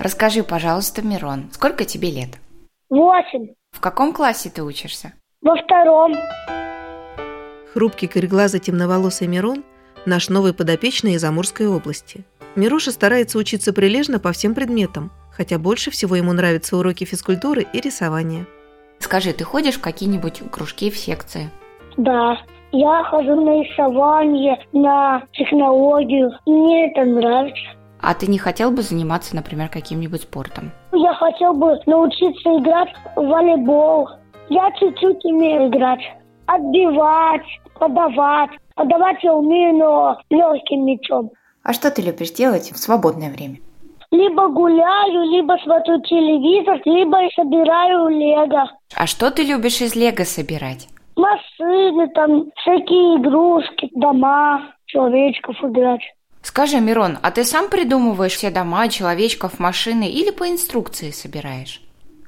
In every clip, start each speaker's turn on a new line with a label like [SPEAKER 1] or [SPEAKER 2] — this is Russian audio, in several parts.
[SPEAKER 1] Расскажи, пожалуйста, Мирон, сколько тебе лет?
[SPEAKER 2] 8.
[SPEAKER 1] В каком классе ты учишься?
[SPEAKER 2] Во 2.
[SPEAKER 3] Хрупкий, кореглазый, темноволосый Мирон – наш новый подопечный из Амурской области. Мироша старается учиться прилежно по всем предметам, хотя больше всего ему нравятся уроки физкультуры и рисования.
[SPEAKER 1] Скажи, ты ходишь в какие-нибудь кружки, в секции?
[SPEAKER 2] Да. Я хожу на рисование, на технологию. Мне это нравится.
[SPEAKER 1] А ты не хотел бы заниматься, например, каким-нибудь спортом?
[SPEAKER 2] Я хотел бы научиться играть в волейбол. Я чуть-чуть умею играть. Отбивать, подавать. Подавать я умею, но легким мячом.
[SPEAKER 1] А что ты любишь делать в свободное время?
[SPEAKER 2] Либо гуляю, либо смотрю телевизор, либо собираю лего.
[SPEAKER 1] А что ты любишь из лего собирать?
[SPEAKER 2] Машины, там, всякие игрушки, дома, человечков играть.
[SPEAKER 1] Скажи, Мирон, а ты сам придумываешь все дома, человечков, машины или по инструкции собираешь?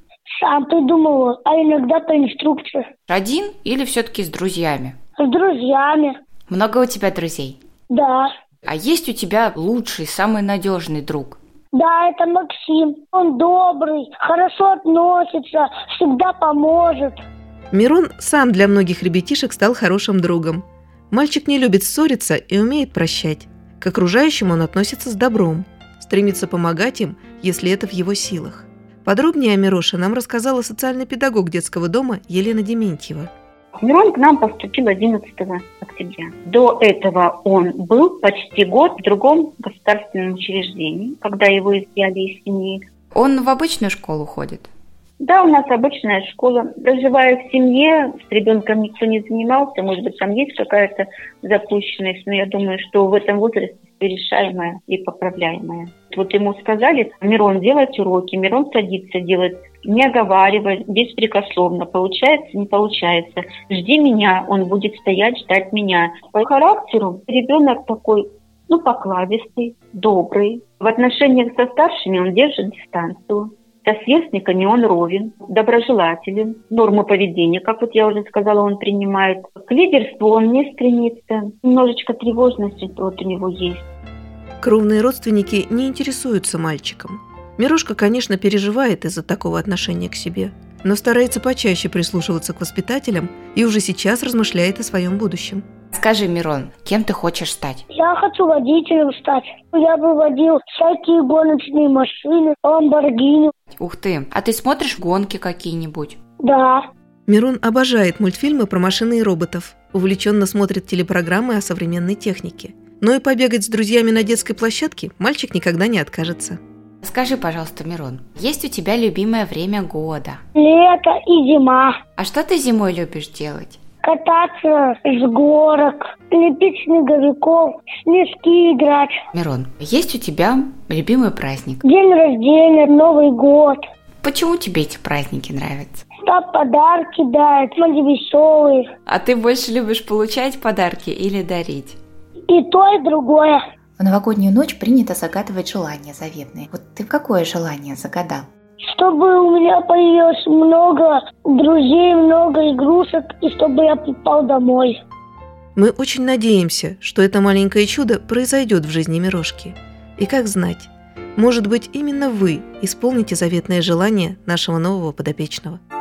[SPEAKER 2] Сам придумываю, а иногда по инструкции.
[SPEAKER 1] Один или все-таки с друзьями?
[SPEAKER 2] С друзьями.
[SPEAKER 1] Много у тебя друзей?
[SPEAKER 2] Да.
[SPEAKER 1] А есть у тебя лучший, самый надежный друг?
[SPEAKER 2] Да, это Максим. Он добрый, хорошо относится, всегда поможет.
[SPEAKER 3] Мирон сам для многих ребятишек стал хорошим другом. Мальчик не любит ссориться и умеет прощать. К окружающим он относится с добром, стремится помогать им, если это в его силах. Подробнее о Мироше нам рассказала социальный педагог детского дома Елена Дементьева.
[SPEAKER 4] Мирон к нам поступил 11 октября. До этого он был почти год в другом государственном учреждении, когда его изъяли из семьи.
[SPEAKER 1] Он в обычную школу ходит?
[SPEAKER 4] Да, у нас обычная школа. Проживая в семье, с ребенком никто не занимался. Может быть, там есть какая-то запущенность, но я думаю, что в этом возрасте решаемая и поправляемая. Вот ему сказали: Мирон, делать уроки. Мирон садится делать, не оговаривая, беспрекословно. Получается, не получается. Жди меня, он будет стоять, ждать меня. По характеру ребенок такой, покладистый, добрый. В отношениях со старшими он держит дистанцию. Со сверстниками он ровен, доброжелателен. Норму поведения, как вот я уже сказала, он принимает. К лидерству он не стремится. Немножечко тревожности вот у него есть.
[SPEAKER 3] Кровные родственники не интересуются мальчиком. Мирошка, конечно, переживает из-за такого отношения к себе, но старается почаще прислушиваться к воспитателям и уже сейчас размышляет о своем будущем.
[SPEAKER 1] Скажи, Мирон, кем ты хочешь стать?
[SPEAKER 2] Я хочу водителем стать. Я бы водил всякие гоночные машины, ламборгини.
[SPEAKER 1] Ух ты, а ты смотришь гонки какие-нибудь?
[SPEAKER 2] Да.
[SPEAKER 3] Мирон обожает мультфильмы про машины и роботов, увлеченно смотрит телепрограммы о современной технике. Но и побегать с друзьями на детской площадке мальчик никогда не откажется.
[SPEAKER 1] Скажи, пожалуйста, Мирон, есть у тебя любимое время года?
[SPEAKER 2] Лето и зима.
[SPEAKER 1] А что ты зимой любишь делать?
[SPEAKER 2] Кататься с горок, лепить снеговиков, снежки играть.
[SPEAKER 1] Мирон, есть у тебя любимый праздник?
[SPEAKER 2] День рождения, Новый год.
[SPEAKER 1] Почему тебе эти праздники нравятся?
[SPEAKER 2] Там подарки дают, они веселые.
[SPEAKER 1] А ты больше любишь получать подарки или дарить?
[SPEAKER 2] И то, и другое.
[SPEAKER 1] В новогоднюю ночь принято загадывать желания заветные. Вот ты какое желание загадал?
[SPEAKER 2] Чтобы у меня появилось много друзей, много игрушек, и чтобы я попал домой.
[SPEAKER 3] Мы очень надеемся, что это маленькое чудо произойдет в жизни Мирошки. И как знать, может быть, именно вы исполните заветное желание нашего нового подопечного.